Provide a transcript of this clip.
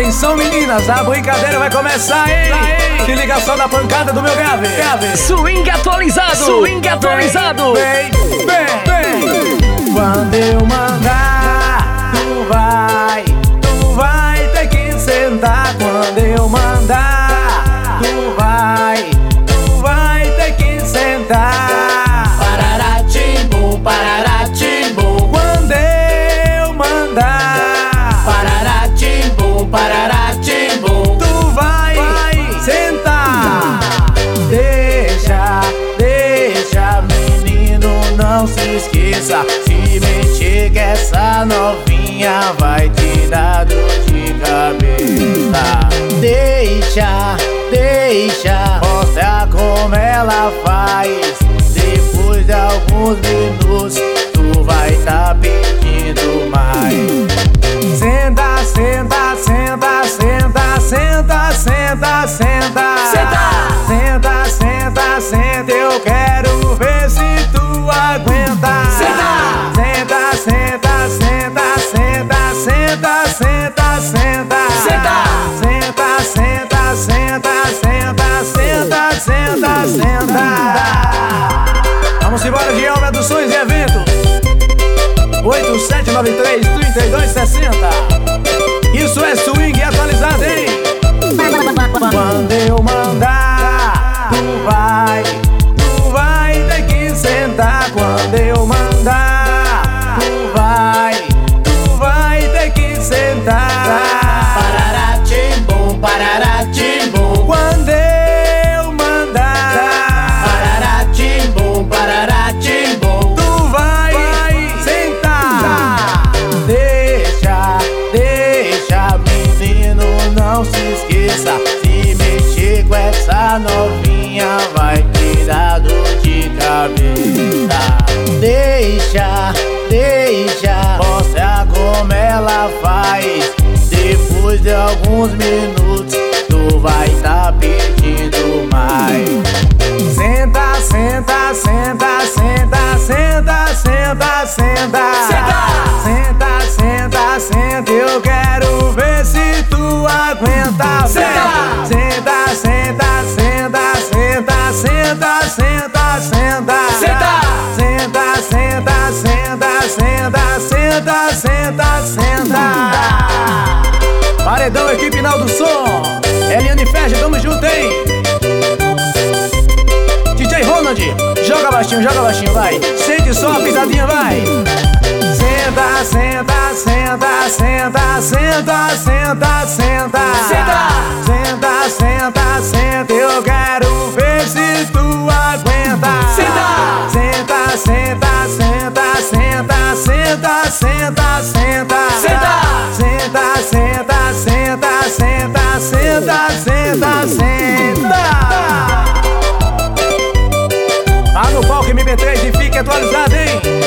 Atenção meninas, a brincadeira vai começar, hein? Se liga só na pancada do meu grave. Swing atualizado. Swing atualizado. Vem. Quando eu mandar, tu vai ter que sentar. Quando eu mandar, tu vai ter que sentar. Parará, timbum, parará, timbum. Quando eu mandar, parará, timbum, parará, timbum. tu vai sentar. Deixa, menino, não se esqueça. Se mexer que essa novinha vai te dar dor de cabeça. Deixa, mostra como ela faz. Depois de alguns minutos, tu vai tá pedindo mais. Senta. Senta, eu quero ver se tu aguenta. Senta. Vamos embora de Alma Produções e Eventos 8793-3260. Isso é swing atualizado, hein? Quando eu mandar, tu vai ter que sentar. Quando eu mandar, tu vai ter que sentar. Parará, timbum, parará, timbum. Quando eu mandar, parará, timbum, parará, timbum. tu vai sentar. Deixa, menino, não se esqueça. Se mexer com essa novinha vai tirar dor de cabeça. Deixa, mostra como ela faz. Depois de alguns minutos, tu vai tá pedindo mais. Senta. Senta, eu quero ver se tu aguenta. Senta. Paredão, equipe Naldo Som, Eliane Ferge, tamo junto, hein? DJ Ronald, joga baixinho, vai. Sente só a pisadinha, vai. Senta. Eu quero ver se tu aguenta. Senta. Tá no palco MP3 e fique atualizado, hein?